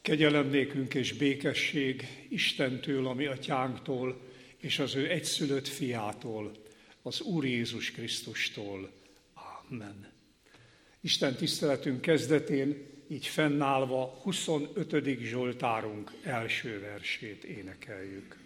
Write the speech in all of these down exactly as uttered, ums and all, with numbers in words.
Kegyelem nékünk és békesség Istentől, a mi atyánktól, és az ő egyszülött fiától, az Úr Jézus Krisztustól. Amen. Isten tiszteletünk kezdetén, így fennállva huszonötödik Zsoltárunk első versét énekeljük.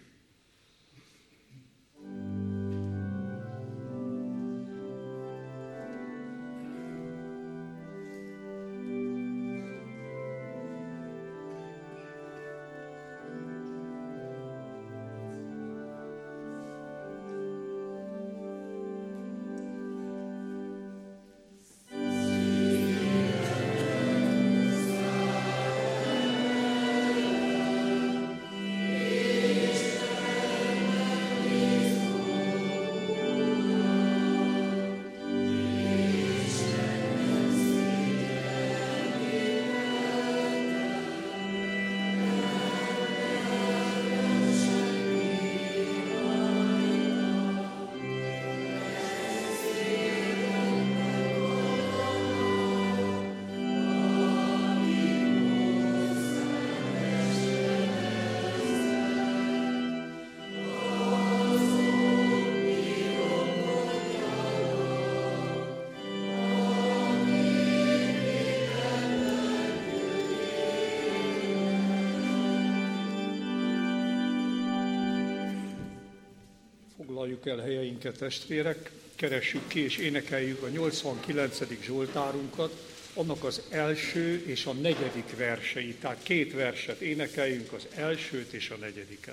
Foglaljuk el helyeinket, testvérek, keressük ki és énekeljük a nyolcvankilencedik Zsoltárunkat, annak az első és a negyedik verseit, tehát két verset énekeljünk, az elsőt és a negyediket.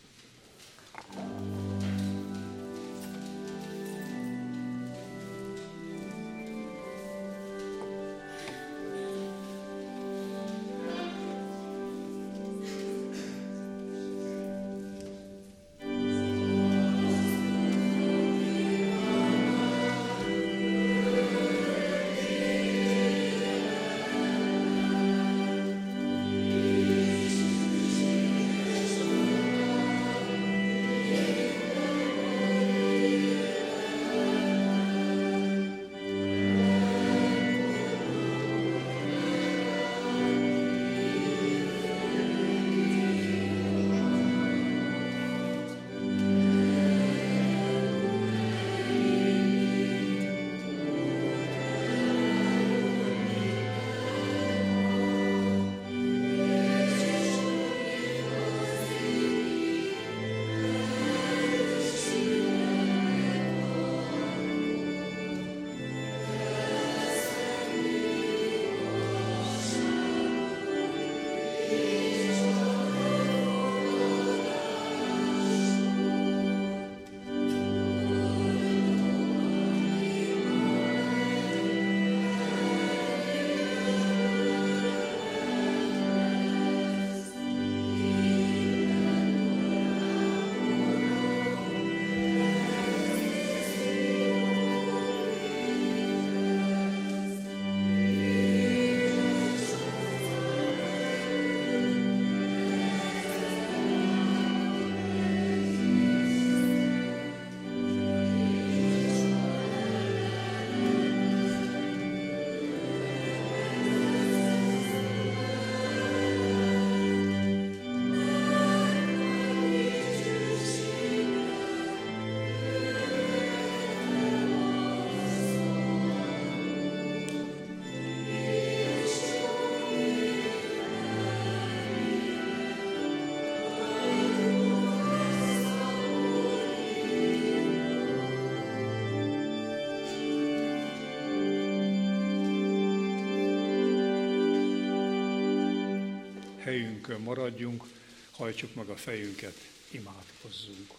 Helyünkön maradjunk, hajtsuk meg a fejünket, imádkozzunk.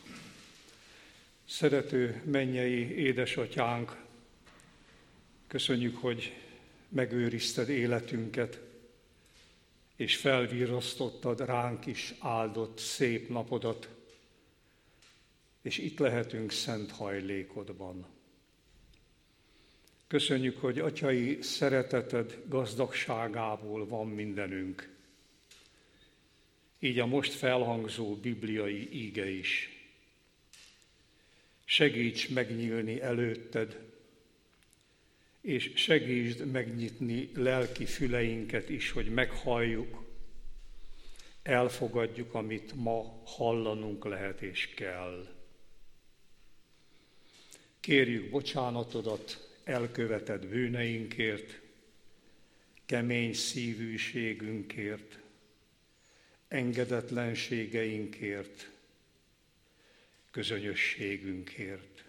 Szerető mennyei édesatyánk, köszönjük, hogy megőrizted életünket, és felvirrasztottad ránk is áldott szép napodat, és itt lehetünk szent hajlékodban. Köszönjük, hogy atyai szereteted gazdagságából van mindenünk. Így a most felhangzó bibliai íge is. Segíts megnyílni előtted, és segítsd megnyitni lelki füleinket is, hogy meghalljuk, elfogadjuk, amit ma hallanunk lehet és kell. Kérjük bocsánatodat elkövetett bűneinkért, kemény szívűségünkért, engedetlenségeinkért, közönyösségünkért.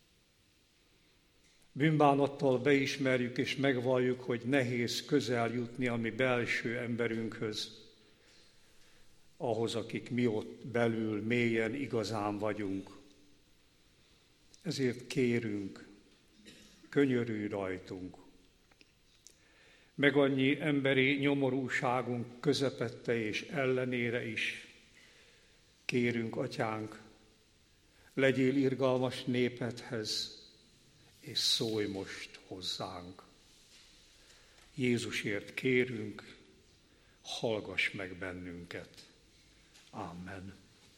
Bűnbánattal beismerjük és megvalljuk, hogy nehéz közel jutni a mi belső emberünkhöz, ahhoz, akik mi ott belül mélyen igazán vagyunk. Ezért kérünk, könyörülj rajtunk. Meg annyi emberi nyomorúságunk közepette és ellenére is kérünk, Atyánk, legyél irgalmas népedhez, és szólj most hozzánk. Jézusért kérünk, hallgass meg bennünket. Amen.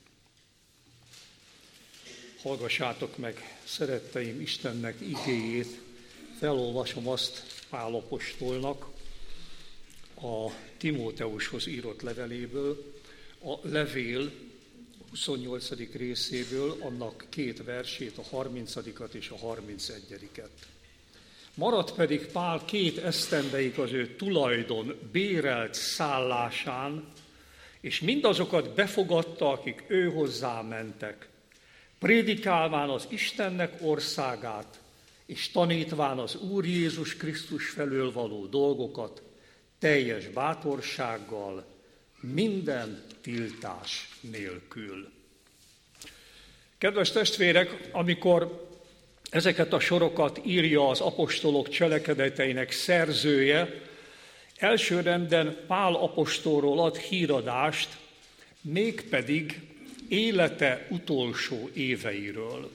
Hallgassátok meg, szeretteim, Istennek igéjét. Felolvasom azt Pál apostolnak a Timóteushoz írott leveléből, a levél huszonnyolcadik részéből, annak két versét, a harmincadikat és a harmincegyediket. Maradt pedig Pál két esztendeig az ő tulajdon bérelt szállásán, és mindazokat befogadta, akik ő hozzá mentek, prédikálván az Istennek országát, és tanítván az Úr Jézus Krisztus felől való dolgokat teljes bátorsággal, minden tiltás nélkül. Kedves testvérek, amikor ezeket a sorokat írja az apostolok cselekedeteinek szerzője, elsőrenden Pál apostolról ad híradást, mégpedig élete utolsó éveiről.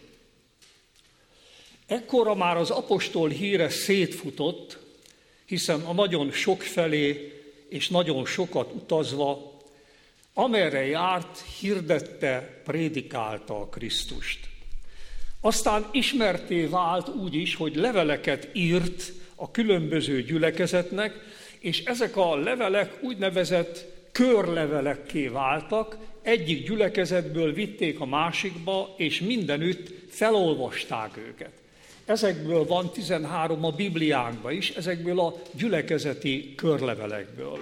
Ekkora már az apostol híre szétfutott, hiszen a nagyon sokfelé és nagyon sokat utazva, amerre járt, hirdette, prédikálta a Krisztust. Aztán ismertté vált úgy is, hogy leveleket írt a különböző gyülekezetnek, és ezek a levelek úgynevezett körlevelekké váltak, egyik gyülekezetből vitték a másikba, és mindenütt felolvasták őket. Ezekből van tizenhárom a Bibliánkban is, ezekből a gyülekezeti körlevelekből.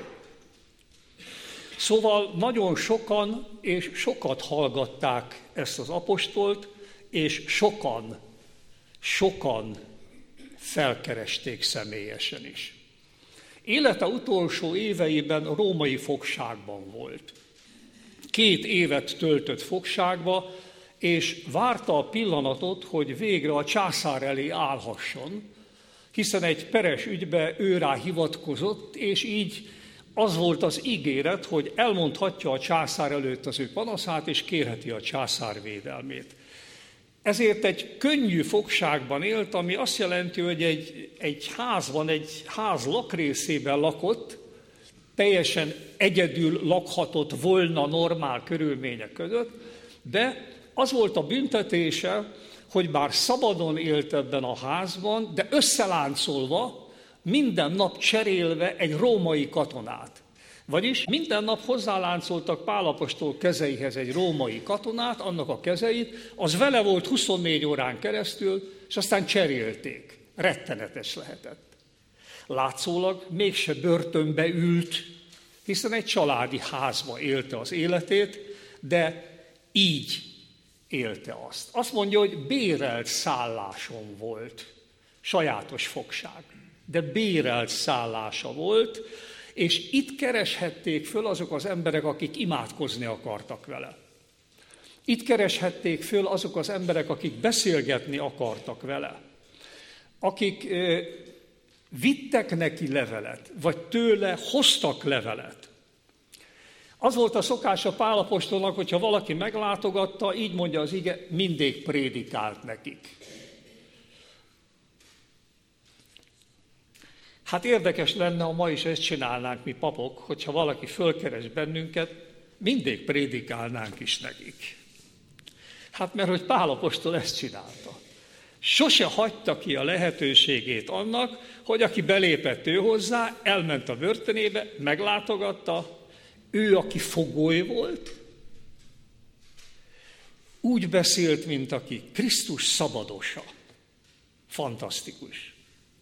Szóval nagyon sokan és sokat hallgatták ezt az apostolt, és sokan, sokan felkeresték személyesen is. Élete utolsó éveiben római fogságban volt. Két évet töltött fogságba, és várta a pillanatot, hogy végre a császár elé állhasson, hiszen egy peres ügybe ő rá hivatkozott, és így az volt az ígéret, hogy elmondhatja a császár előtt az ő panaszát, és kérheti a császár védelmét. Ezért egy könnyű fogságban élt, ami azt jelenti, hogy egy, egy házban, egy ház lakrészében lakott, teljesen egyedül lakhatott volna normál körülmények között, de az volt a büntetése, hogy bár szabadon élt ebben a házban, de összeláncolva, minden nap cserélve egy római katonát. Vagyis minden nap hozzáláncoltak Pál apostol kezeihez egy római katonát, annak a kezeit, az vele volt huszonnégy órán keresztül, és aztán cserélték. Rettenetes lehetett. Látszólag mégse börtönbe ült, hiszen egy családi házba élte az életét, de így élte azt. Azt mondja, hogy bérelt szálláson volt, sajátos fogság, de bérelt szállása volt, és itt kereshették föl azok az emberek, akik imádkozni akartak vele. Itt kereshették föl azok az emberek, akik beszélgetni akartak vele, akik eh, vittek neki levelet, vagy tőle hoztak levelet. Az volt a szokása Pál apostolnak, hogyha valaki meglátogatta, így mondja az ige, mindig prédikált nekik. Hát érdekes lenne, ha ma is ezt csinálnánk mi papok, hogyha valaki fölkeres bennünket, mindig prédikálnánk is nekik. Hát mert hogy Pál apostol ezt csinálta. Sose hagyta ki a lehetőségét annak, hogy aki belépett ő hozzá, elment a börtönébe, meglátogatta, Ő, aki fogoly volt, úgy beszélt, mint aki Krisztus szabadosa. Fantasztikus.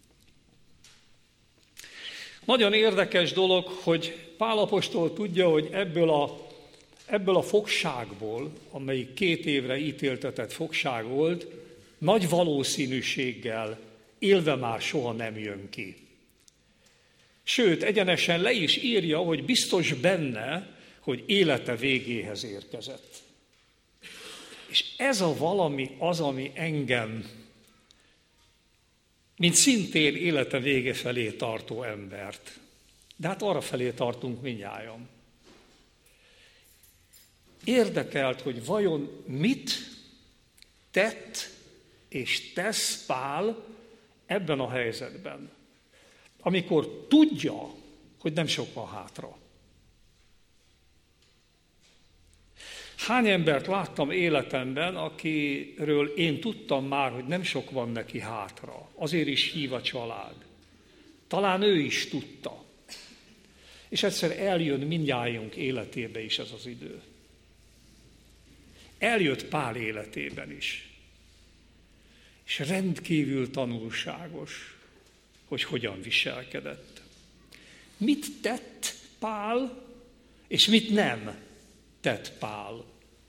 Nagyon érdekes dolog, hogy Pál apostol tudja, hogy ebből a, ebből a fogságból, amelyik két évre ítéltetett fogság volt, nagy valószínűséggel élve már soha nem jön ki. Sőt, egyenesen le is írja, hogy biztos benne, hogy élete végéhez érkezett. És ez a valami az, ami engem, mint szintén élete vége felé tartó embert, de hát arra felé tartunk mindnyájan. Érdekelt, hogy vajon mit tett és tesz Pál ebben a helyzetben, amikor tudja, hogy nem sok van hátra. Hány embert láttam életemben, akiről én tudtam már, hogy nem sok van neki hátra. Azért is hív a család. Talán ő is tudta. És egyszer eljön mindnyájunk életébe is ez az idő. Eljött Pál életében is. És rendkívül tanulságos, hogy hogyan viselkedett. Mit tett Pál, és mit nem tett Pál.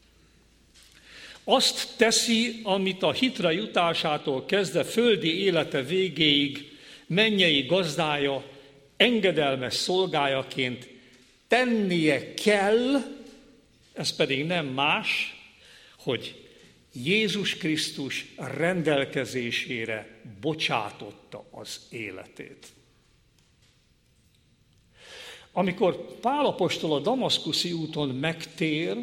Azt teszi, amit a hitre jutásától kezdve földi élete végéig mennyei gazdája, engedelmes szolgájaként tennie kell, ez pedig nem más, hogy Jézus Krisztus rendelkezésére bocsátotta az életét. Amikor Pál apostol a damaszkuszi úton megtér,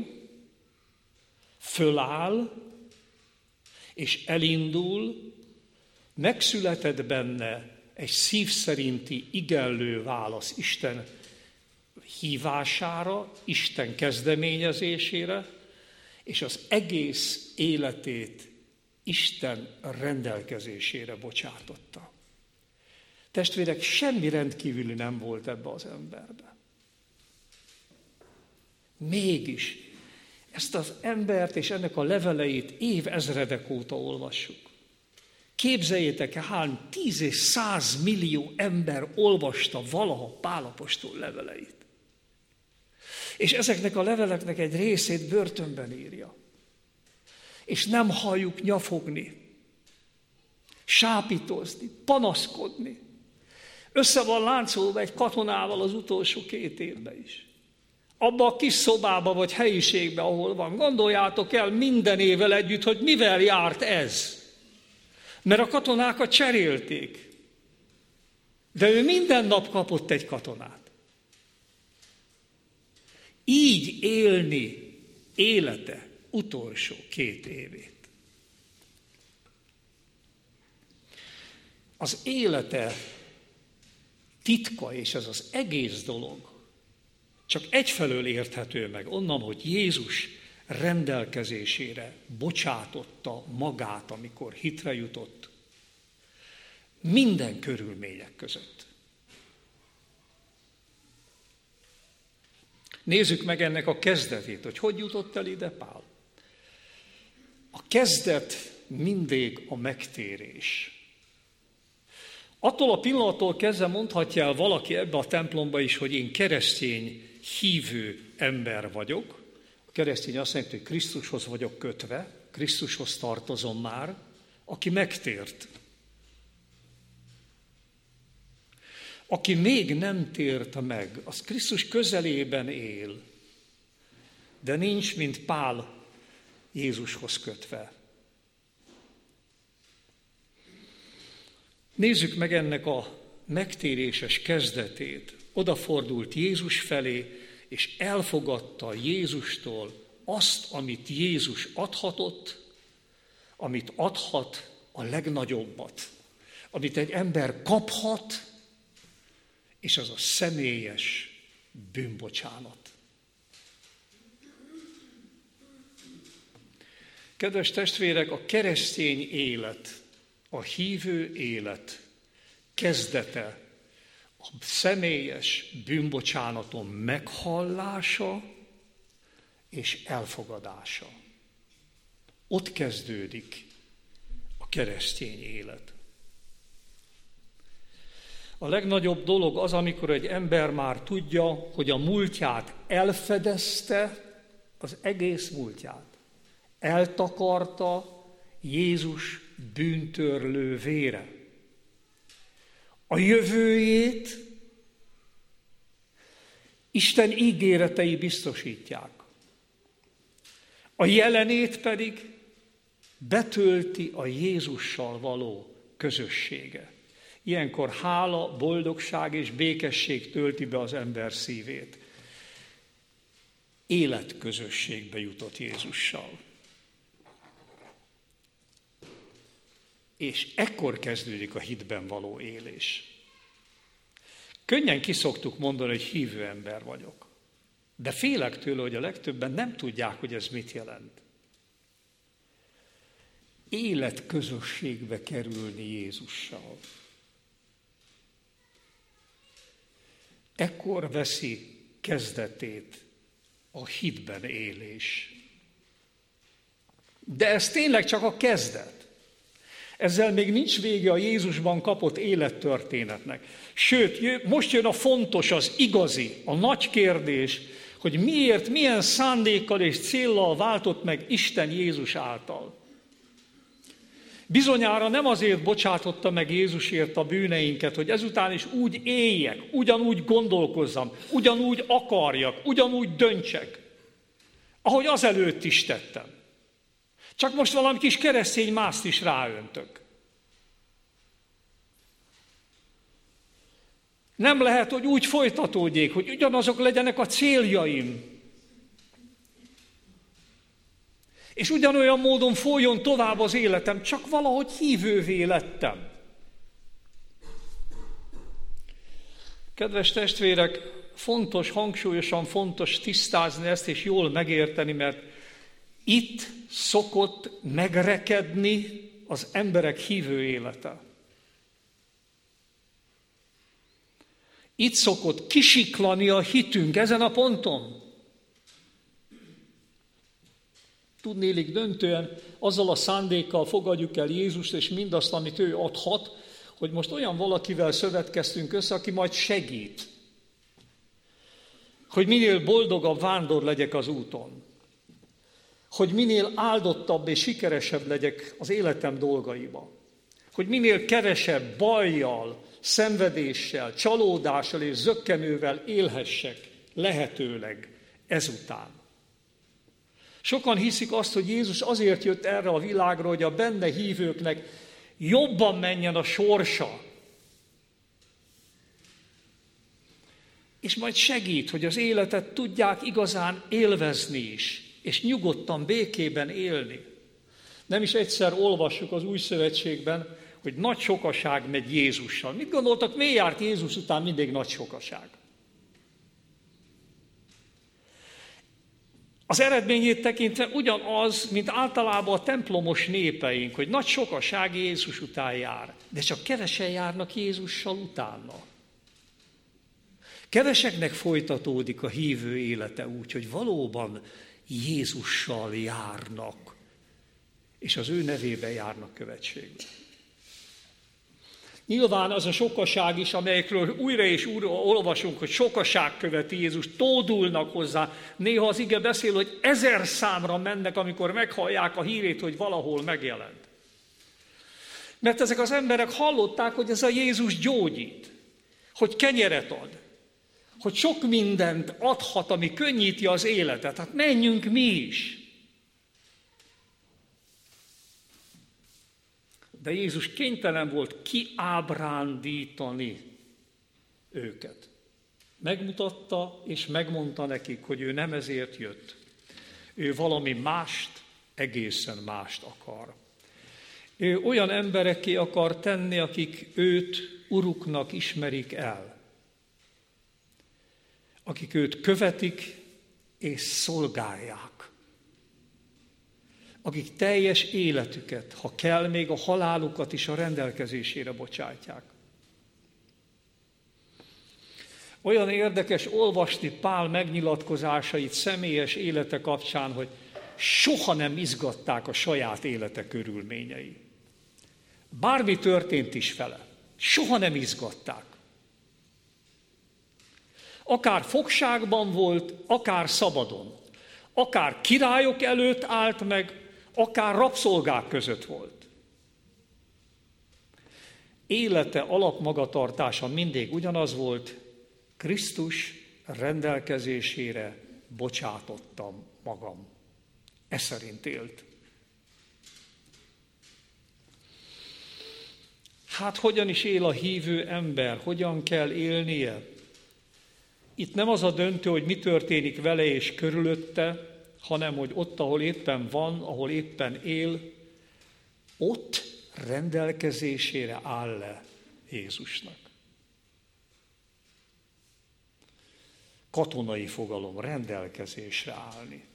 föláll és elindul, megszületett benne egy szív szerinti igenlő válasz Isten hívására, Isten kezdeményezésére, és az egész életét Isten rendelkezésére bocsátotta. Testvérek, semmi rendkívüli nem volt ebbe az emberbe. Mégis ezt az embert és ennek a leveleit évezredek óta olvassuk. Képzeljétek el, hány tíz és száz millió ember olvasta valaha Pál apostol leveleit. És ezeknek a leveleknek egy részét börtönben írja. És nem halljuk nyafogni, sápítozni, panaszkodni. Össze van láncolva egy katonával az utolsó két évben is. Abba a kis szobába vagy helyiségbe, ahol van. Gondoljátok el minden évvel együtt, hogy mivel járt ez. Mert a katonákat cserélték. De ő minden nap kapott egy katonát. Így élni élete utolsó két évét. Az élete titka, és ez az egész dolog csak egyfelől érthető meg onnan, hogy Jézus rendelkezésére bocsátotta magát, amikor hitre jutott, minden körülmények között. Nézzük meg ennek a kezdetét, hogy hogy jutott el ide Pál. A kezdet mindig a megtérés. Attól a pillanattól kezdve mondhatja el valaki ebbe a templomba is, hogy én keresztény, hívő ember vagyok. A keresztény azt jelenti, hogy Krisztushoz vagyok kötve, Krisztushoz tartozom már, aki megtért. Aki még nem tért meg, az Krisztus közelében él, de nincs, mint Pál, Jézushoz kötve. Nézzük meg ennek a megtéréses kezdetét. Odafordult Jézus felé, és elfogadta Jézustól azt, amit Jézus adhatott, amit adhat a legnagyobbat, amit egy ember kaphat, és az a személyes bűnbocsánat. Kedves testvérek, a keresztény élet, a hívő élet kezdete a személyes bűnbocsánatom meghallása és elfogadása. Ott kezdődik a keresztény élet. A legnagyobb dolog az, amikor egy ember már tudja, hogy a múltját elfedezte, az egész múltját. Eltakarta Jézus bűntörlő vére. A jövőjét Isten ígéretei biztosítják. A jelenét pedig betölti a Jézussal való közössége. Ilyenkor hála, boldogság és békesség tölti be az ember szívét. Életközösségbe jutott Jézussal. És ekkor kezdődik a hitben való élés. Könnyen kiszoktuk mondani, hogy hívő ember vagyok. De félek tőle, hogy a legtöbben nem tudják, hogy ez mit jelent. Életközösségbe kerülni Jézussal. Ekkor veszi kezdetét a hitben élés. De ez tényleg csak a kezdet. Ezzel még nincs vége a Jézusban kapott élettörténetnek. Sőt, most jön a fontos, az igazi, a nagy kérdés, hogy miért, milyen szándékkal és céllal váltott meg Isten Jézus által. Bizonyára nem azért bocsátotta meg Jézusért a bűneinket, hogy ezután is úgy éljek, ugyanúgy gondolkozzam, ugyanúgy akarjak, ugyanúgy döntsek, ahogy azelőtt is tettem. Csak most valami kis keresztény mászt is ráöntök. Nem lehet, hogy úgy folytatódjék, hogy ugyanazok legyenek a céljaim. És ugyanolyan módon folyjon tovább az életem, csak valahogy hívővé lettem. Kedves testvérek, fontos, hangsúlyosan fontos tisztázni ezt és jól megérteni, mert itt szokott megrekedni az emberek hívő élete. Itt szokott kisiklani a hitünk ezen a ponton. Tudnélik, döntően azzal a szándékkal fogadjuk el Jézust és mindazt, amit ő adhat, hogy most olyan valakivel szövetkeztünk össze, aki majd segít. Hogy minél boldogabb vándor legyek az úton. Hogy minél áldottabb és sikeresebb legyek az életem dolgaiba. Hogy minél kevesebb bajjal, szenvedéssel, csalódással és zökkenővel élhessek lehetőleg ezután. Sokan hiszik azt, hogy Jézus azért jött erre a világra, hogy a benne hívőknek jobban menjen a sorsa. És majd segít, hogy az életet tudják igazán élvezni is, és nyugodtan, békében élni. Nem is egyszer olvassuk az Új Szövetségben, hogy nagy sokaság megy Jézussal. Mit gondoltak, miért járt Jézus után mindig nagy sokaság? Az eredményét tekintve ugyanaz, mint általában a templomos népeink, hogy nagy sokaság Jézus után jár, de csak kevesen járnak Jézussal utána. Keveseknek folytatódik a hívő élete úgy, hogy valóban Jézussal járnak, és az ő nevében járnak követségbe. Nyilván az a sokaság is, amelyekről újra és újra olvasunk, hogy sokaság követi Jézus, tódulnak hozzá. Néha az ige beszél, hogy ezer számra mennek, amikor meghallják a hírét, hogy valahol megjelent. Mert ezek az emberek hallották, hogy ez a Jézus gyógyít, hogy kenyeret ad, hogy sok mindent adhat, ami könnyíti az életet. Hát menjünk mi is. De Jézus kénytelen volt kiábrándítani őket. Megmutatta és megmondta nekik, hogy ő nem ezért jött. Ő valami mást, egészen mást akar. Ő olyan emberekké akar tenni, akik őt uruknak ismerik el. Akik őt követik és szolgálják. Akik teljes életüket, ha kell, még a halálukat is a rendelkezésére bocsátják. Olyan érdekes olvasni Pál megnyilatkozásait személyes élete kapcsán, hogy soha nem izgatták a saját élete körülményei. Bármi történt is vele, soha nem izgatták. Akár fogságban volt, akár szabadon, akár királyok előtt állt meg, akár rabszolgák között volt. Élete alapmagatartása mindig ugyanaz volt: Krisztus rendelkezésére bocsátottam magam. E szerint élt. Hát hogyan is él a hívő ember? Hogyan kell élnie? Itt nem az a döntő, hogy mi történik vele és körülötte, hanem hogy ott, ahol éppen van, ahol éppen él, ott rendelkezésére áll le Jézusnak. Katonai fogalom, rendelkezésre állni.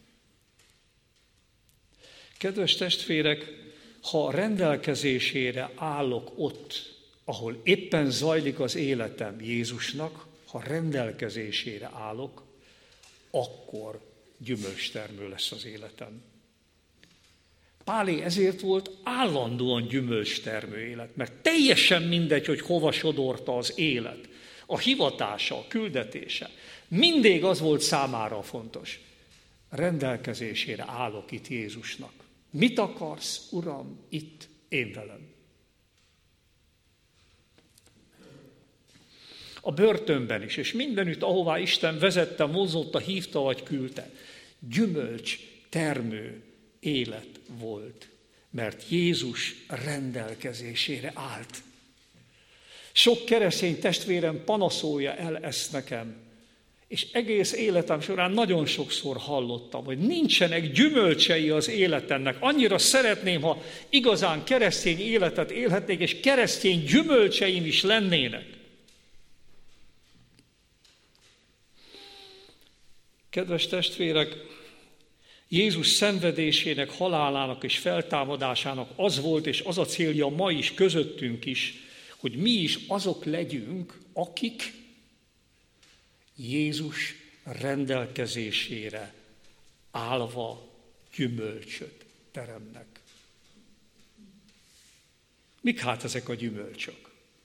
Kedves testvérek, ha rendelkezésére állok ott, ahol éppen zajlik az életem Jézusnak, ha rendelkezésére állok, akkor gyümölcstermő lesz az életem. Pálé ezért volt állandóan gyümölcstermő élet, mert teljesen mindegy, hogy hova sodorta az élet, a hivatása, a küldetése. Mindig az volt számára fontos. Rendelkezésére állok itt Jézusnak. Mit akarsz, Uram, itt én velem? A börtönben is, és mindenütt, ahová Isten vezette, mozotta, hívta vagy küldte, gyümölcs termő élet volt, mert Jézus rendelkezésére állt. Sok keresztény testvérem panaszolja el ezt nekem, és egész életem során nagyon sokszor hallottam, hogy nincsenek gyümölcsei az életemnek. Annyira szeretném, ha igazán keresztény életet élhetnék, és keresztény gyümölcseim is lennének. Kedves testvérek, Jézus szenvedésének, halálának és feltámadásának az volt, és az a célja ma is, közöttünk is, hogy mi is azok legyünk, akik Jézus rendelkezésére állva gyümölcsöt teremnek. Mik hát ezek a gyümölcsök?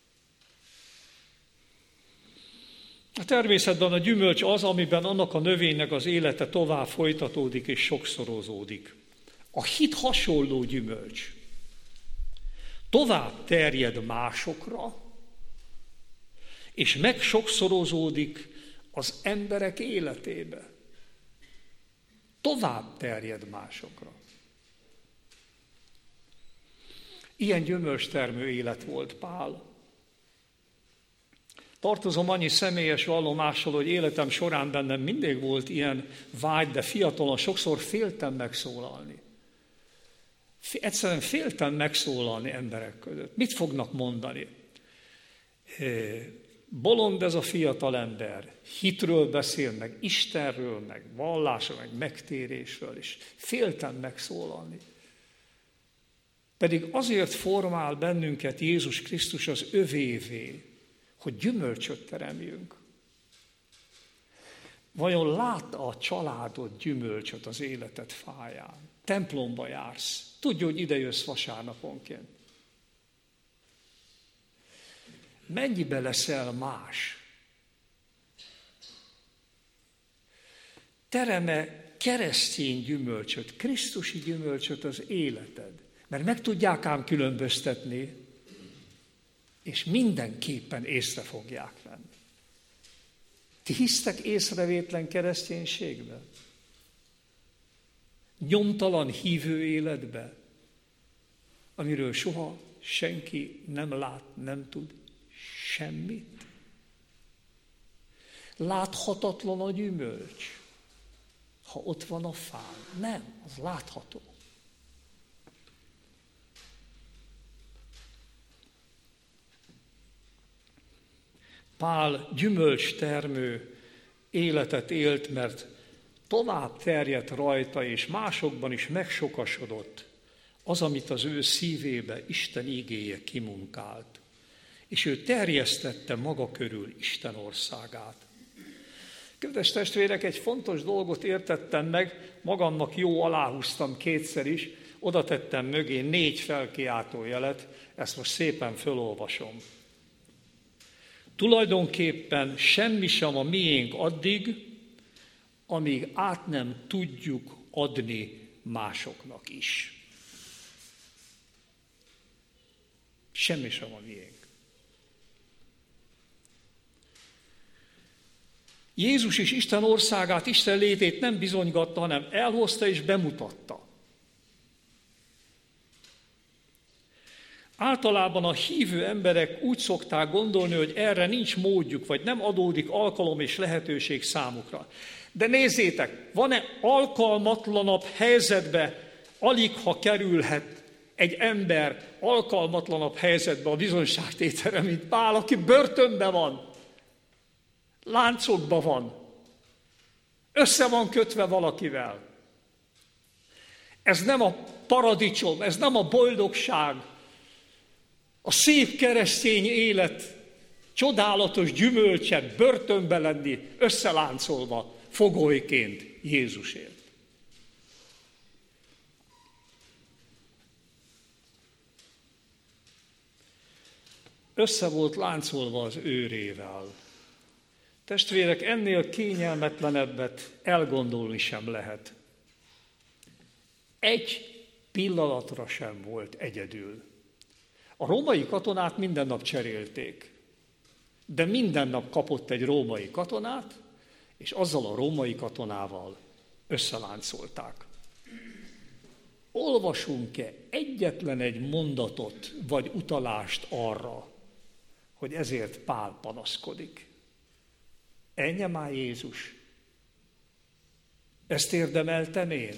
A természetben a gyümölcs az, amiben annak a növénynek az élete tovább folytatódik és sokszorozódik. A hit hasonló gyümölcs. Tovább terjed másokra, és megsokszorozódik az emberek életébe. Tovább terjed másokra. Ilyen gyümölcstermő élet volt Pál. Tartozom annyi személyes vallomással, hogy életem során bennem mindig volt ilyen vágy, de fiatalon sokszor féltem megszólalni. Egyszerűen féltem megszólalni emberek között. Mit fognak mondani? Bolond ez a fiatal ember, hitről beszél, meg Istenről, meg vallásról, meg megtérésről, és féltem megszólalni. Pedig azért formál bennünket Jézus Krisztus az övévé, hogy gyümölcsöt teremjünk. Vajon látta a családod gyümölcsöt az életed fáján? Templomba jársz, tudja, hogy ide jössz vasárnaponként. Mennyibe leszel más? Terem-e keresztény gyümölcsöt, krisztusi gyümölcsöt az életed? Mert meg tudják ám különböztetni, és mindenképpen észre fogják venni. Ti hisztek észrevétlen kereszténységbe? Nyomtalan hívő életbe, amiről soha senki nem lát, nem tud semmit? Láthatatlan a gyümölcs, ha ott van a fán. Nem, az látható. Pál gyümölcstermő életet élt, mert tovább terjedt rajta, és másokban is megsokasodott az, amit az ő szívébe Isten igéje kimunkált. És ő terjesztette maga körül Isten országát. Kedves testvérek, egy fontos dolgot értettem meg, magamnak jó aláhúztam kétszer is, oda tettem mögé négy felkiáltójelet, ezt most szépen fölolvasom. Tulajdonképpen semmi sem a miénk addig, amíg át nem tudjuk adni másoknak is. Semmi sem a miénk. Jézus is Isten országát, Isten létét nem bizonygatta, hanem elhozta és bemutatta. Általában a hívő emberek úgy szokták gondolni, hogy erre nincs módjuk, vagy nem adódik alkalom és lehetőség számukra. De nézzétek, van-e alkalmatlanabb helyzetbe, alig ha kerülhet egy ember alkalmatlanabb helyzetbe a bizonyságtételre, mint Pál, aki börtönben van, láncokban van, össze van kötve valakivel. Ez nem a paradicsom, ez nem a boldogság, a szép keresztény élet csodálatos gyümölcse börtönbe lenni, összeláncolva fogolyként Jézusért. Össze volt láncolva az őrével. Testvérek, ennél kényelmetlenebbet elgondolni sem lehet. Egy pillanatra sem volt egyedül. A római katonát minden nap cserélték, de minden nap kapott egy római katonát, és azzal a római katonával összeláncolták. Olvasunk-e egyetlen egy mondatot vagy utalást arra, hogy ezért Pál panaszkodik? Ennyi már Jézus. Ezt érdemeltem én.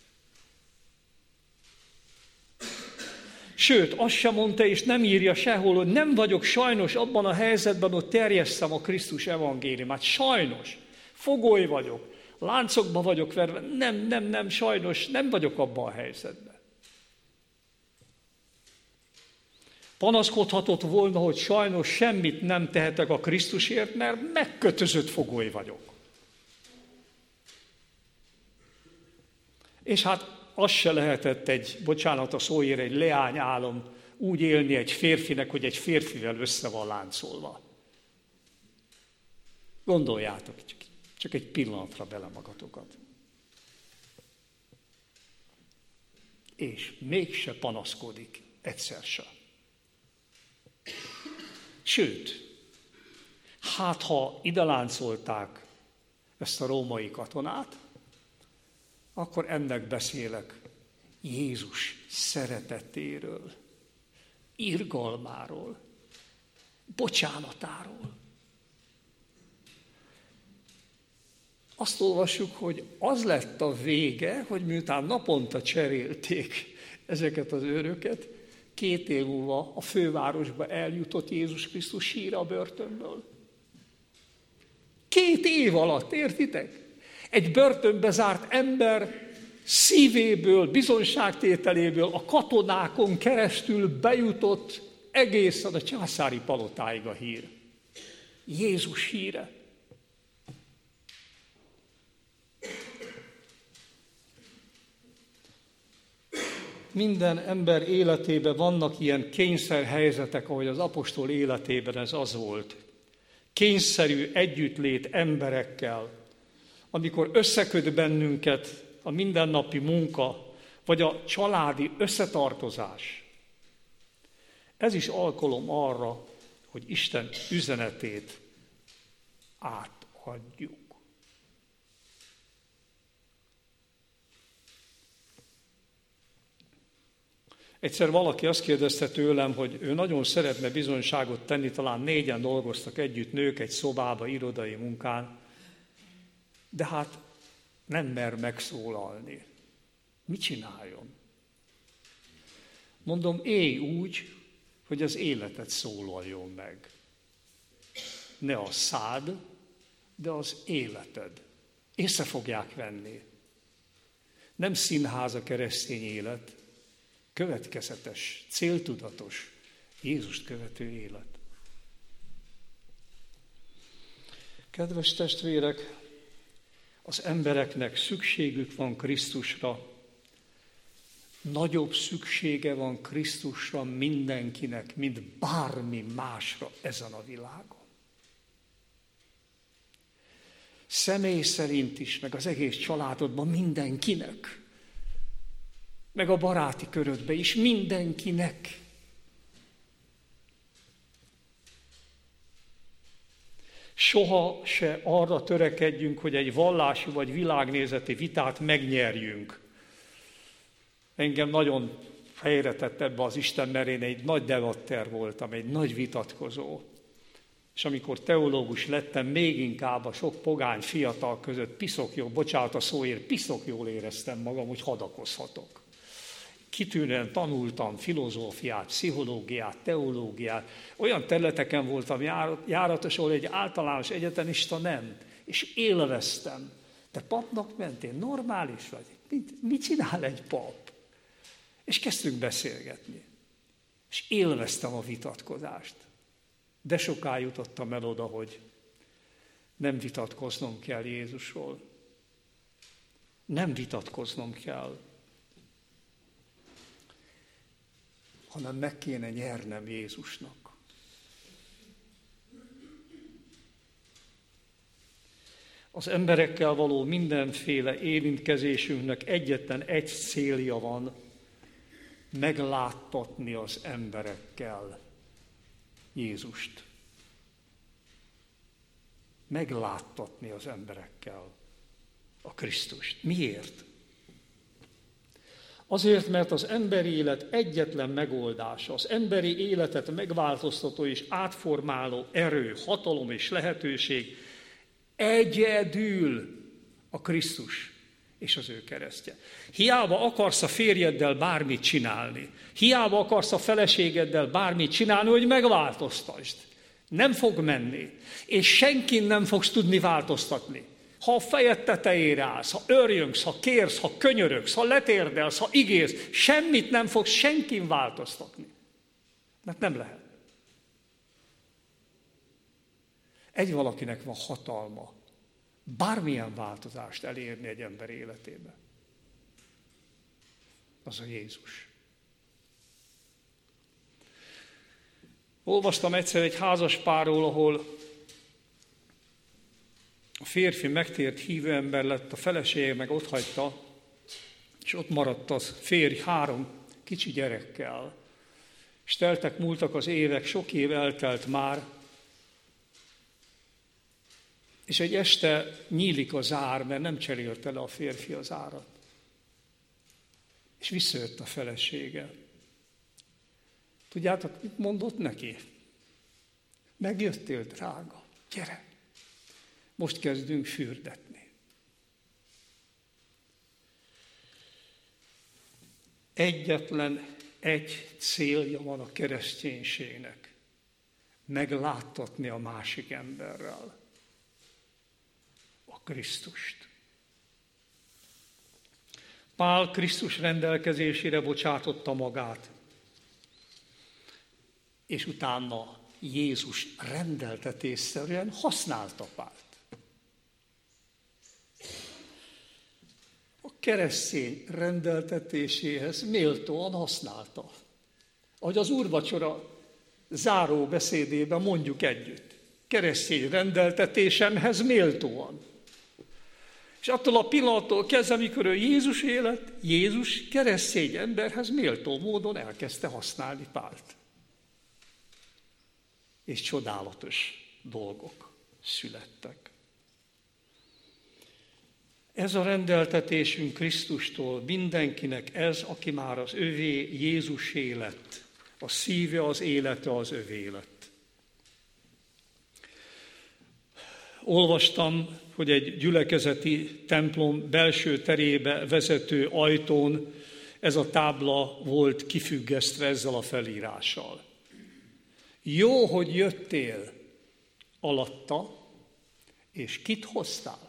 Sőt, azt sem mondta, és nem írja sehol, hogy nem vagyok sajnos abban a helyzetben, hogy terjesszem a Krisztus evangéliumát. Sajnos. Fogoly vagyok. Láncokba vagyok verve. Nem, nem, nem, sajnos nem vagyok abban a helyzetben. Panaszkodhatott volna, hogy sajnos semmit nem tehetek a Krisztusért, mert megkötözött fogoly vagyok. És hát az se lehetett egy, bocsánat a szóért, egy leányálom úgy élni egy férfinek, hogy egy férfivel össze van láncolva. Gondoljátok, csak egy pillanatra bele magatokat. És mégse panaszkodik egyszer se. Sőt, hát ha ide láncolták ezt a római katonát, akkor ennek beszélek Jézus szeretetéről, irgalmáról, bocsánatáról. Azt olvassuk, hogy az lett a vége, hogy miután naponta cserélték ezeket az őröket, két év múlva a fővárosba eljutott Jézus Krisztus síra a börtönből. Két év alatt, értitek? Egy börtönbe zárt ember szívéből, bizonyságtételéből a katonákon keresztül bejutott egészen a császári palotáig a hír. Jézus híre. Minden ember életében vannak ilyen kényszerhelyzetek, ahogy az apostol életében ez az volt. Kényszerű együttlét emberekkel, amikor összeköt bennünket a mindennapi munka, vagy a családi összetartozás. Ez is alkalom arra, hogy Isten üzenetét átadjuk. Egyszer valaki azt kérdezte tőlem, hogy ő nagyon szeretne bizonyságot tenni, talán négyen dolgoztak együtt, nők egy szobába, irodai munkán, de hát nem mer megszólalni. Mit csináljon? Mondom, élj úgy, hogy az életed szólaljon meg. Ne a szád, de az életed. Észre fogják venni. Nem színház a keresztény élet, következetes, céltudatos, Jézust követő élet. Kedves testvérek, Az embereknek szükségük van Krisztusra, nagyobb szüksége van Krisztusra mindenkinek, mint bármi másra ezen a világon. Személy szerint is, meg az egész családodban mindenkinek, meg a baráti körödben is mindenkinek. Soha se arra törekedjünk, hogy egy vallási vagy világnézeti vitát megnyerjünk. Engem nagyon félretett ebbe az Isten, mert én egy nagy debatter voltam, egy nagy vitatkozó. És amikor teológus lettem, még inkább a sok pogány fiatal között piszok jó, bocsánat a szóért, piszok jól éreztem magam, hogy hadakozhatok. Kitűnően tanultam filozófiát, pszichológiát, teológiát. Olyan területeken voltam járatos, ahol egy általános egyetemista nem. És élveztem. Te papnak mentél? Normális vagy? Mit, mit csinál egy pap? És kezdtünk beszélgetni. És élveztem a vitatkozást. De soká jutottam el oda, hogy nem vitatkoznom kell Jézusról. Nem vitatkoznom kell, hanem meg kéne nyernem Jézusnak. Az emberekkel való mindenféle érintkezésünknek egyetlen egy célja van, megláttatni az emberekkel Jézust. Megláttatni az emberekkel a Krisztust. Miért? Azért, mert az emberi élet egyetlen megoldása, az emberi életet megváltoztató és átformáló erő, hatalom és lehetőség egyedül a Krisztus és az ő keresztje. Hiába akarsz a férjeddel bármit csinálni, hiába akarsz a feleségeddel bármit csinálni, hogy megváltoztasd. Nem fog menni, és senkin nem fogsz tudni változtatni. Ha a fejed tetejére állsz, ha örjöngsz, ha kérsz, ha könyörögsz, ha letérdelsz, ha igész, semmit nem fogsz senkin változtatni. Mert nem lehet. Egy valakinek van hatalma bármilyen változást elérni egy ember életébe. Az a Jézus. Olvastam egyszer egy házas párról, ahol a férfi megtért hívő ember lett, a felesége meg otthagyta, és ott maradt az férj három kicsi gyerekkel. És teltek, múltak az évek, sok év eltelt már, és egy este nyílik a zár, mert nem cserélte le a férfi az árat. És visszajött a felesége. Tudjátok, mit mondott neki? Megjöttél, drága, gyere! Most kezdünk fürdetni. Egyetlen egy célja van a kereszténységnek. Megláttatni a másik emberrel a Krisztust. Pál Krisztus rendelkezésére bocsátotta magát, és utána Jézus rendeltetésszerűen használta Pált. A keresztény rendeltetéséhez méltóan használta. Ahogy az úrvacsora záró beszédében mondjuk együtt. Keresztény rendeltetésemhez méltóan. És attól a pillanattól kezdve, amikor ő Jézus élet, Jézus keresztény emberhez méltó módon elkezdte használni Pált. És csodálatos dolgok születtek. Ez a rendeltetésünk Krisztustól mindenkinek ez, aki már az övé Jézusé lett. A szíve, az élete az övé lett. Olvastam, hogy egy gyülekezeti templom belső terébe vezető ajtón ez a tábla volt kifüggesztve ezzel a felírással. Jó, hogy jöttél alatta, és kit hoztál?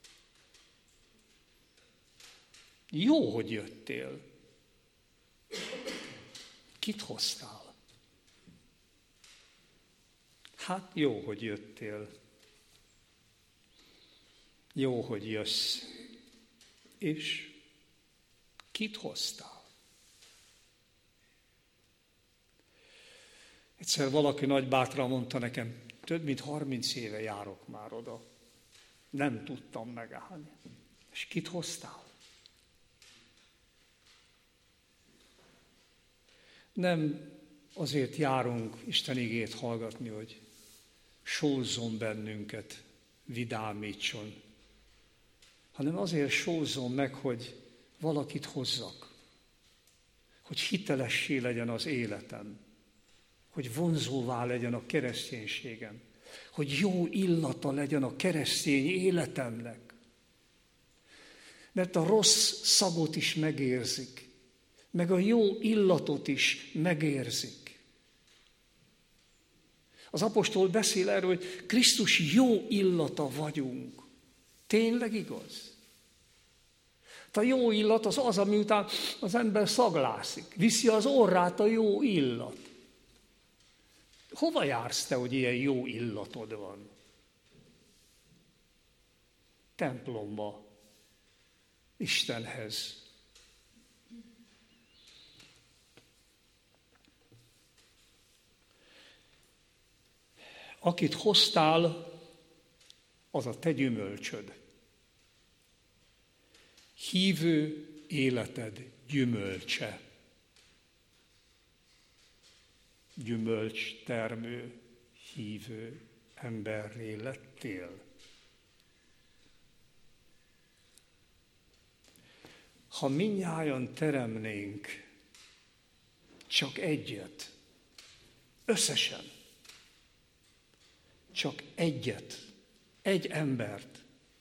Jó, hogy jöttél. Kit hoztál? Hát jó, hogy jöttél. jó, hogy jössz. És kit hoztál? Egyszer valaki nagy bátran mondta nekem, több mint harminc éve járok már oda. Nem tudtam megállni. És kit hoztál? Nem azért járunk Isten igét hallgatni, hogy sózzon bennünket, vidámítson, hanem azért sózzon meg, hogy valakit hozzak, hogy hitelessé legyen az életem, hogy vonzóvá legyen a kereszténységem, hogy jó illata legyen a keresztény életemnek. Mert a rossz szagot is megérzik, meg a jó illatot is megérzik. Az apostol beszél erről, hogy Krisztus jó illata vagyunk. Tényleg igaz? A jó illat az az, ami után az ember szaglászik. Viszi az orrát a jó illat. Hova jársz te, hogy ilyen jó illatod van? Templomba, Istenhez. Akit hoztál, az a te gyümölcsöd. Hívő életed gyümölcse. Gyümölcstermő, hívő emberré lettél. Ha mindnyájan teremnénk csak egyet, összesen, csak egyet, egy embert,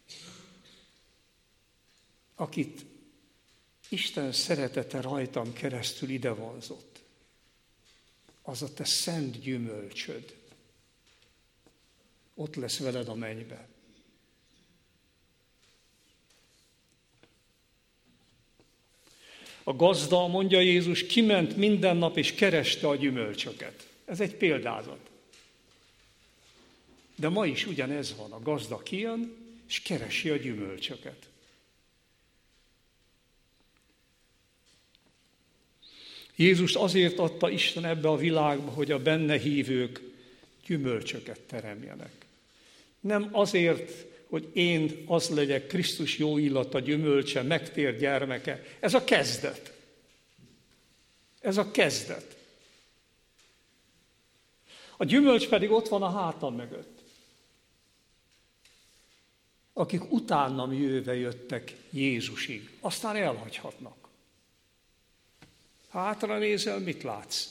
akit Isten szeretete rajtam keresztül idevonzott, az a te szent gyümölcsöd. Ott lesz veled a mennybe. A gazda, mondja Jézus, kiment minden nap és kereste a gyümölcsöket. Ez egy példázat. De ma is ugyanez van. A gazda kijön és keresi a gyümölcsöket. Jézust azért adta Isten ebbe a világba, hogy a benne hívők gyümölcsöket teremjenek. Nem azért, hogy én az legyek Krisztus jó illata gyümölcse, megtér gyermeke. Ez a kezdet. Ez a kezdet. A gyümölcs pedig ott van a hátam mögött. Akik utánam jöve jöttek Jézusig, aztán elhagyhatnak. Hátra nézel, mit látsz?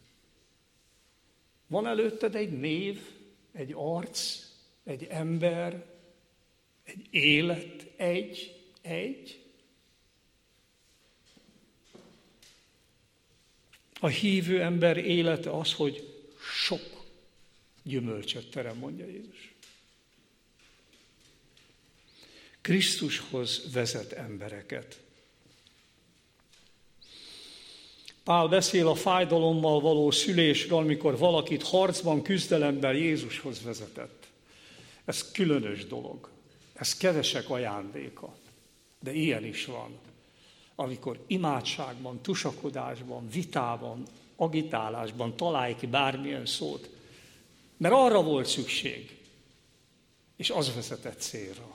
Van előtted egy név, egy arc, egy ember, egy élet, egy, egy. A hívő ember élete az, hogy sok gyümölcsöt terem, mondja Jézus. Krisztushoz vezet embereket. Pál beszél a fájdalommal való szülésről, amikor valakit harcban, küzdelemben Jézushoz vezetett. Ez különös dolog. Ez kevesek ajándéka. De ilyen is van. Amikor imádságban, tusakodásban, vitában, agitálásban találj ki bármilyen szót. Mert arra volt szükség. És az vezetett célra.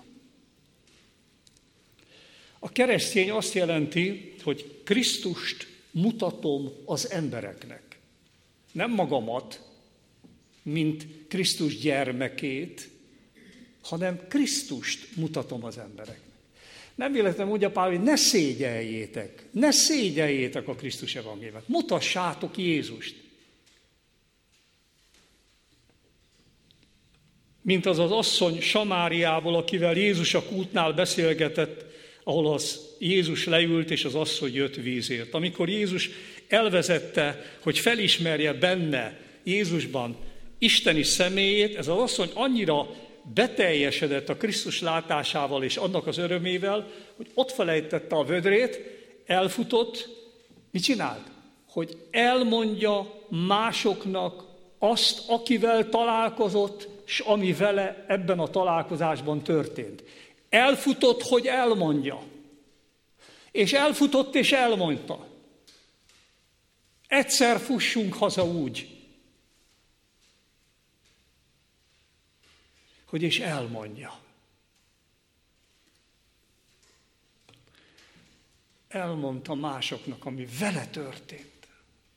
A keresztény azt jelenti, hogy Krisztust mutatom az embereknek. Nem magamat, mint Krisztus gyermekét, hanem Krisztust mutatom az embereknek. Nem véletlenül mondja Pál, hogy ne szégyeljétek, ne szégyeljétek a Krisztus evangéliumát. Mutassátok Jézust. Mint az az asszony Samáriából, akivel Jézus a kútnál beszélgetett, ahol az Jézus leült, és az asszony jött vízért. Amikor Jézus elvezette, hogy felismerje benne, Jézusban isteni személyét, ez az asszony annyira beteljesedett a Krisztus látásával és annak az örömével, hogy ott felejtette a vödrét, elfutott, mit csinált? Hogy elmondja másoknak azt, akivel találkozott, és ami vele ebben a találkozásban történt. Elfutott, hogy elmondja. És elfutott, és elmondta. Egyszer fussunk haza úgy, hogy és elmondja. Elmondta másoknak, ami vele történt.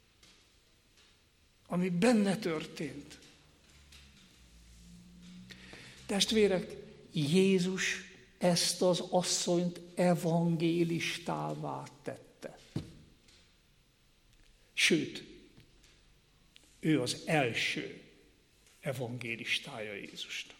Ami benne történt. Testvérek, Jézus ezt az asszonyt evangélistává tette. Sőt, ő az első evangélistája Jézusnak.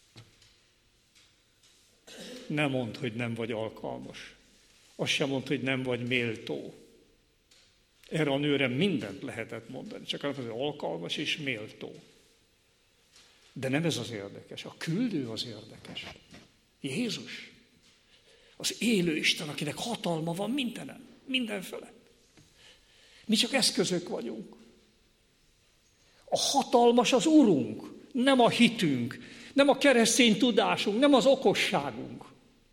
Nem mondd, hogy nem vagy alkalmas. Azt sem mondd, hogy nem vagy méltó. Erre a nőre mindent lehetett mondani, csak az, hogy alkalmas és méltó. De nem ez az érdekes, a küldő az érdekes. Jézus, az élő Isten, akinek hatalma van mindenen, mindenfele. Mi csak eszközök vagyunk. A hatalmas az Urunk, nem a hitünk, nem a keresztény tudásunk, nem az okosságunk.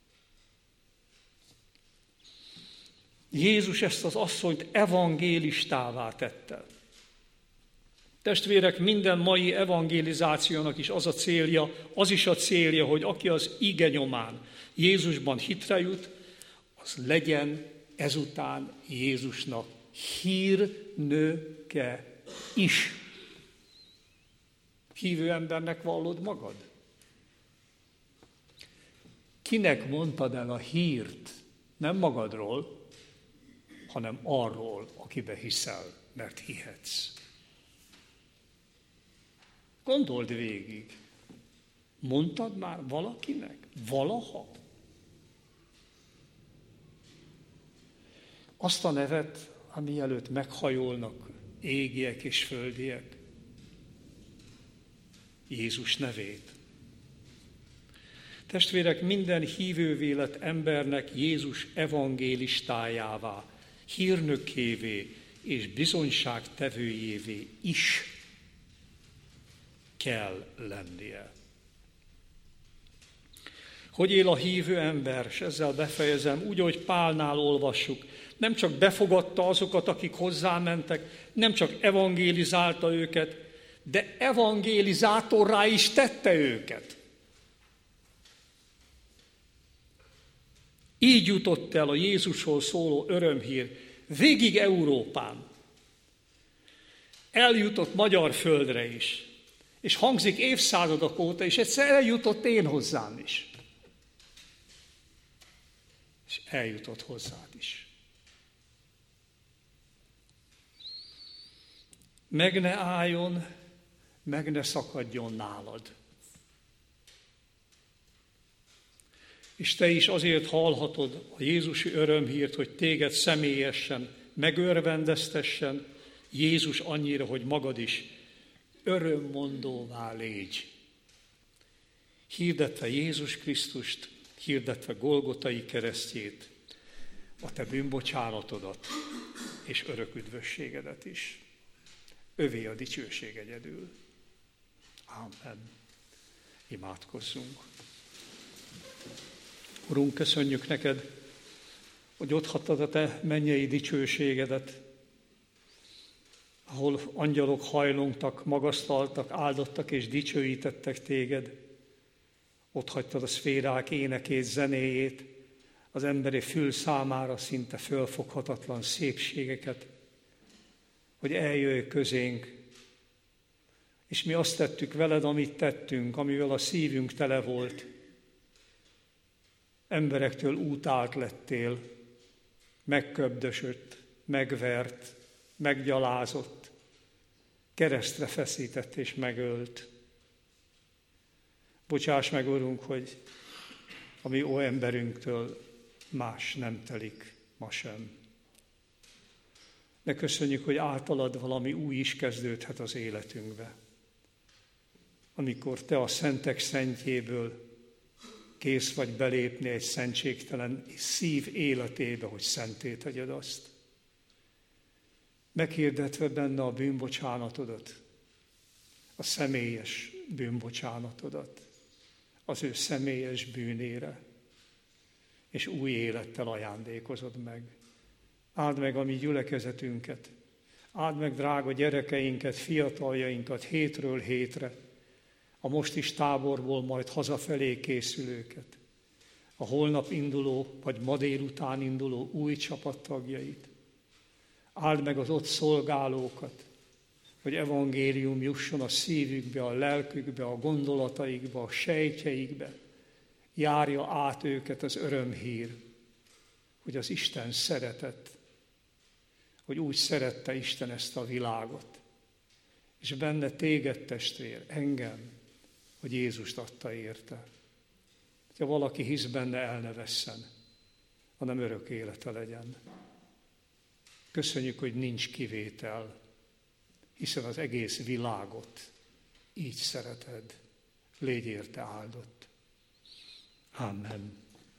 Jézus ezt az asszonyt evangélistává tette. Testvérek, minden mai evangelizációnak is az a célja, az is a célja, hogy aki az ige nyomán Jézusban hitre jut, az legyen ezután Jézusnak hírnöke is. Hívő embernek vallod magad? Kinek mondtad el a hírt? Nem magadról, hanem arról, akibe hiszel, mert hihetsz. Gondold végig. Mondtad már valakinek? Valaha? Azt a nevet, ami előtt meghajolnak égiek és földiek. Jézus nevét. Testvérek, minden hívővé lett embernek Jézus evangélistájává, hírnökévé és bizonyságtevőjévé is kell lennie. Hogy él a hívő ember, és ezzel befejezem, úgy, ahogy Pálnál olvassuk, nem csak befogadta azokat, akik hozzámentek, nem csak evangélizálta őket, de evangélizátorrá is tette őket. Így jutott el a Jézusról szóló örömhír végig Európán. Eljutott magyar földre is, és hangzik évszázadok óta, és egyszer eljutott én hozzám is. És eljutott hozzád is. Meg ne álljon, meg ne szakadjon nálad. És te is azért hallhatod a Jézusi örömhírt, hogy téged személyesen megörvendeztessen Jézus annyira, hogy magad is örömmondóvá légy. Hirdetve Jézus Krisztust, hirdetve Golgotai keresztjét, a te bűnbocsánatodat és örök üdvösségedet is. Övé a dicsőség egyedül. Amen. Imádkozzunk. Urunk, köszönjük neked, hogy otthattad a te mennyei dicsőségedet, ahol angyalok hajlongtak, magasztaltak, áldottak és dicsőítettek téged. Ott hagytad a szférák énekét, zenéjét, az emberi fül számára szinte fölfoghatatlan szépségeket, hogy eljöjj közénk, és mi azt tettük veled, amit tettünk, amivel a szívünk tele volt. Emberektől útált lettél, megköbdösött, megvert, meggyalázott, keresztre feszített és megölt. Bocsáss meg, Urunk, hogy a mi ó emberünktől más nem telik ma sem. De köszönjük, hogy általad valami új is kezdődhet az életünkbe. Amikor te a szentek szentjéből kész vagy belépni egy szentségtelen szív életébe, hogy szenté tegyed azt. Meghirdetve benne a bűnbocsánatodat, a személyes bűnbocsánatodat, az ő személyes bűnére. és új élettel ajándékozod meg. Áld meg a mi gyülekezetünket, áld meg drága gyerekeinket, fiataljainkat hétről hétre, a most is táborból majd hazafelé készülőket, a holnap induló, vagy ma délután induló új csapattagjait. Áld meg az ott szolgálókat, hogy evangélium jusson a szívükbe, a lelkükbe, a gondolataikba, a sejtjeikbe. Járja át őket az örömhír, hogy az Isten szeretett, hogy úgy szerette Isten ezt a világot, és benne téged, testvér, engem, hogy Jézust adta érte. Ha valaki hisz benne, el ne vesszen, hanem örök élete legyen. Köszönjük, hogy nincs kivétel, hiszen az egész világot így szereted. Légy érte áldott. Amen.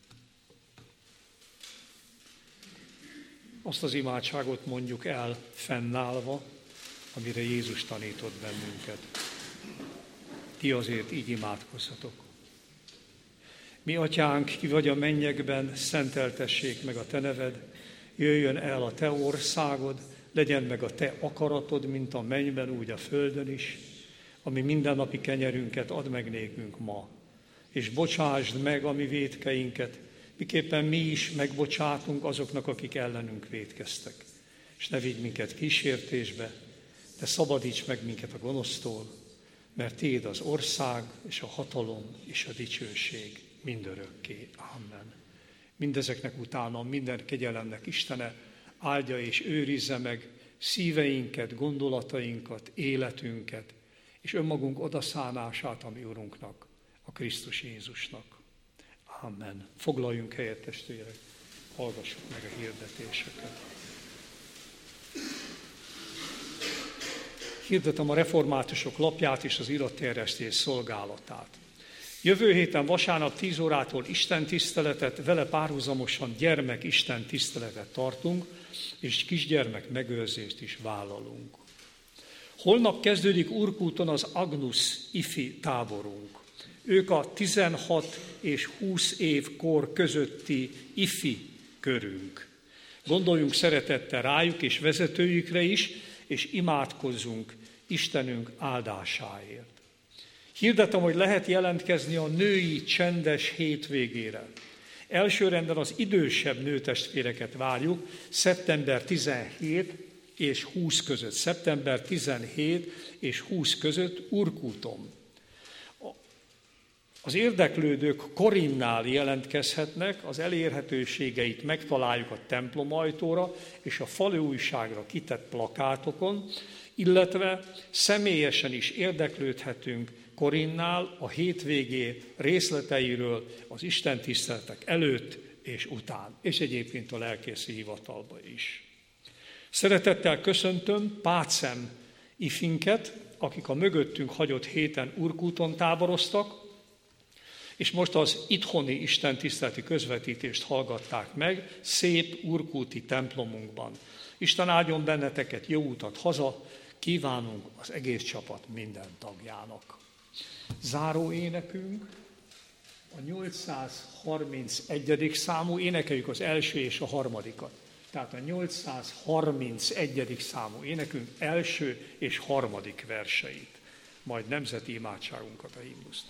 Azt az imádságot mondjuk el fennállva, amire Jézus tanított bennünket. Ti azért így imádkozzatok. Mi atyánk, ki vagy a mennyekben, szenteltessék meg a te neved, jöjjön el a te országod, legyen meg a te akaratod, mint a mennyben, úgy a földön is, ami mindennapi kenyerünket add meg nékünk ma, és bocsásd meg a mi vétkeinket, miképpen mi is megbocsátunk azoknak, akik ellenünk vétkeztek. És ne vigy minket kísértésbe, de szabadíts meg minket a gonosztól, mert tiéd az ország, és a hatalom, és a dicsőség mindörökké. Amen. Mindezeknek utána minden kegyelemnek Istene áldja és őrizze meg szíveinket, gondolatainkat, életünket, és önmagunk odaszánását a mi Urunknak, a Krisztus Jézusnak. Amen. Foglaljunk helyet, testvérek, hallgassuk meg a hirdetéseket. Hirdetem a reformátusok lapját és az iratterjesztés szolgálatát. Jövő héten vasárnap tíz órától istentiszteletet, vele párhuzamosan gyermek Isten tiszteletet tartunk, és kisgyermek megőrzést is vállalunk. Holnap kezdődik Urkúton az Agnus ifi táborunk. Ők a tizenhat és húsz év kor közötti ifi körünk. Gondoljunk szeretettel rájuk és vezetőjükre is, és imádkozzunk Istenünk áldásáért. Hirdetem, hogy lehet jelentkezni a női csendes hétvégére. Elsőrendben az idősebb nőtestvéreket várjuk, szeptember tizenhét és húsz között. szeptember tizenhét és húsz között Urkúton. Az érdeklődők Korinnál jelentkezhetnek, az elérhetőségeit megtaláljuk a templom ajtóra és a faluújságra kitett plakátokon, illetve személyesen is érdeklődhetünk Korinnál a hétvégé részleteiről az istentiszteletek előtt és után, és egyébként a lelkészi hivatalba is. Szeretettel köszöntöm Pácem ifinket, akik a mögöttünk hagyott héten Urkúton táboroztak, és most az itthoni istentiszteleti közvetítést hallgatták meg szép urkúti templomunkban. Isten áldjon benneteket, jó utat haza, kívánunk az egész csapat minden tagjának. Záró énekünk a nyolcszázharmincegyedik számú, énekeljük az első és a harmadikat. Tehát a nyolcszázharmincegyedik számú énekünk első és harmadik verseit, majd nemzeti imádságunkat, a himnuszt.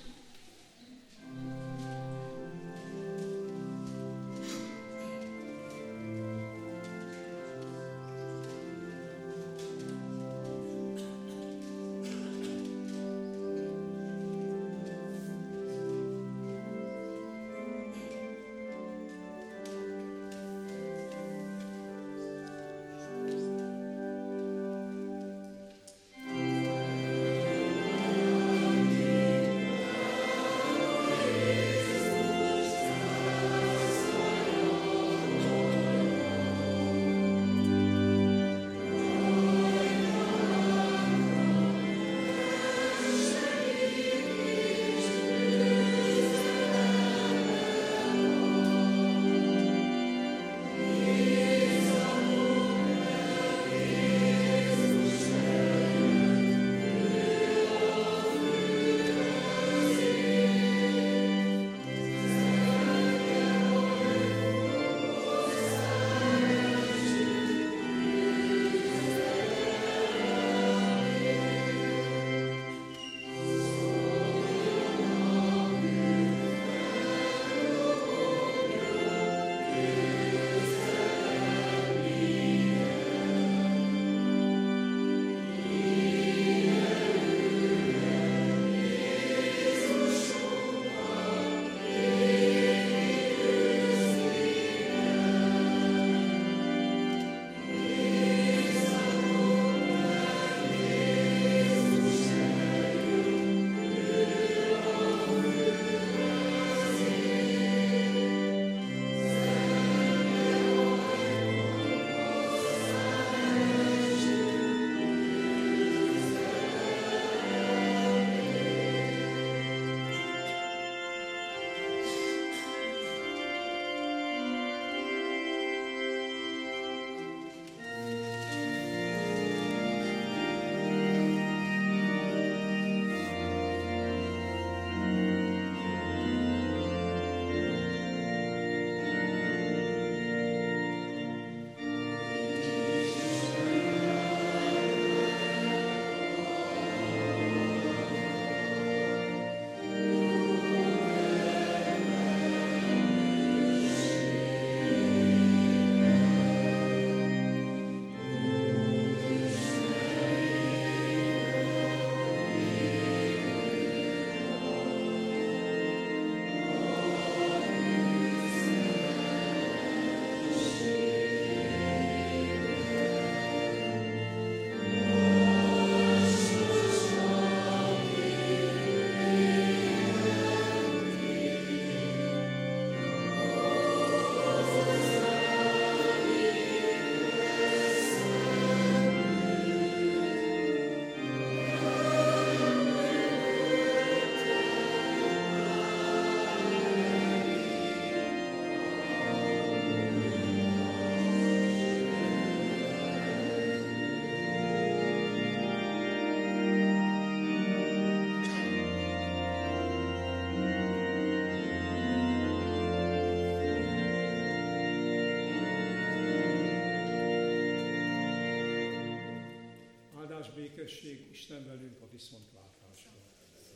békesség Isten velünk, a viszontlátásra.